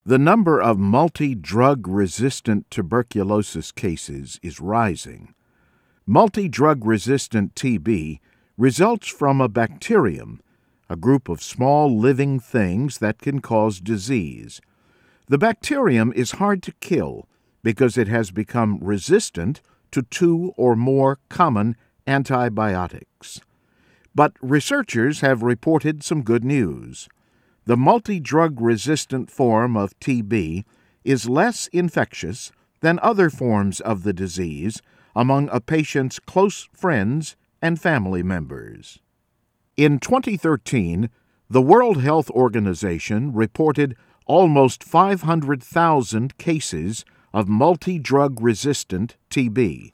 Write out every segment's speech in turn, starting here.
The number of multi-drug resistant tuberculosis cases is rising. Multi-drug resistant TB results from a bacterium, a group of small living things that can cause disease. The bacterium is hard to kill because it has become resistant to 2 or more common antibiotics. But researchers have reported some good news. The multi-drug resistant form of TB is less infectious than other forms of the disease among a patient's close friends and family members. In 2013, the World Health Organization reported almost 500,000 cases of multi-drug resistant TB.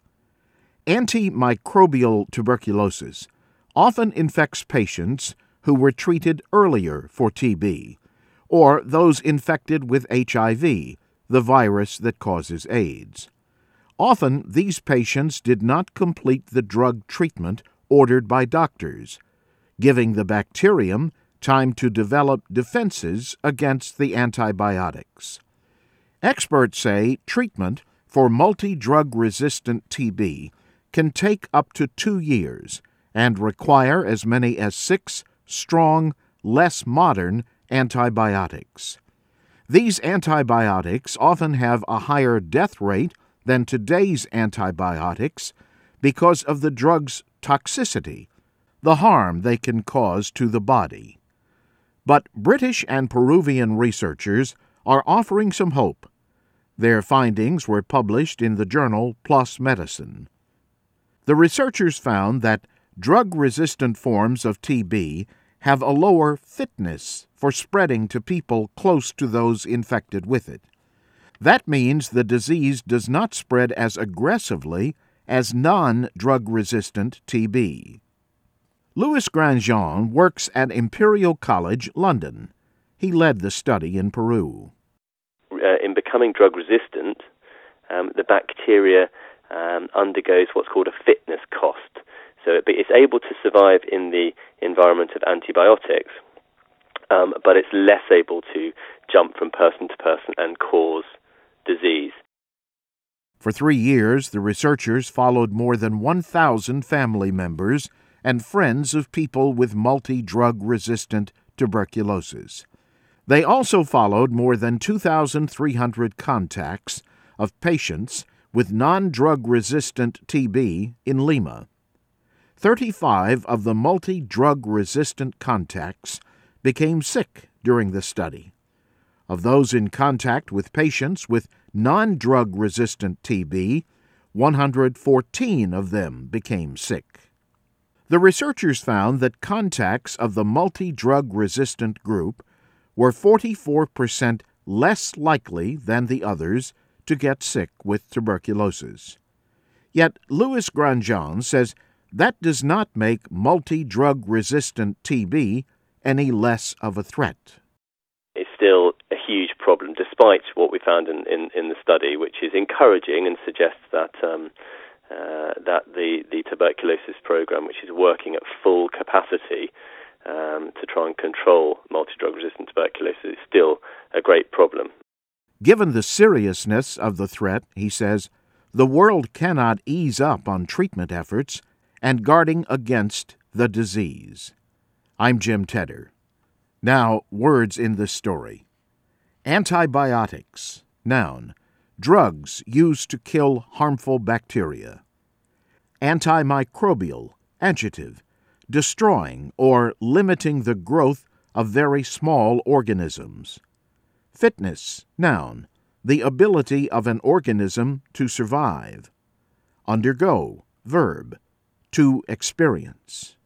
Antimicrobial tuberculosis often infects patients who were treated earlier for TB, or those infected with HIV, the virus that causes AIDS. Often, these patients did not complete the drug treatment ordered by doctors, giving the bacterium time to develop defenses against the antibiotics. Experts say treatment for multi-drug resistant TB can take up to 2 years and require as many as 6 strong, less modern antibiotics. These antibiotics often have a higher death rate than today's antibiotics because of the drug's toxicity, the harm they can cause to the body. But British and Peruvian researchers are offering some hope. Their findings were published in the journal PLOS Medicine. The researchers found that drug-resistant forms of TB have a lower fitness for spreading to people close to those infected with it. That means the disease does not spread as aggressively as non-drug-resistant TB. Louis Grandjean works at Imperial College, London. He led the study in Peru. In becoming drug-resistant, the bacteria undergoes what's called a fitness cost. So it's able to survive in the environment of antibiotics, but it's less able to jump from person to person and cause disease. For 3 years, the researchers followed more than 1,000 family members and friends of people with multi-drug resistant tuberculosis. They also followed more than 2,300 contacts of patients with non-drug resistant TB in Lima. 35 of the multi-drug resistant contacts became sick during the study. Of those in contact with patients with non-drug resistant TB, 114 of them became sick. The researchers found that contacts of the multi-drug resistant group were 44% less likely than the others to get sick with tuberculosis. Yet Louis Grandjean says that does not make multi-drug resistant TB any less of a threat. It's still a huge problem, despite what we found in the study, which is encouraging and suggests that that the tuberculosis program, which is working at full capacity to try and control multi-drug resistant tuberculosis, is still a great problem. Given the seriousness of the threat, he says, the world cannot ease up on treatment efforts and guarding against the disease. I'm Jim Tedder. Now, words in this story. Antibiotics, noun, drugs used to kill harmful bacteria. Antimicrobial, adjective, destroying or limiting the growth of very small organisms. Fitness, noun, the ability of an organism to survive. Undergo, verb, to experience.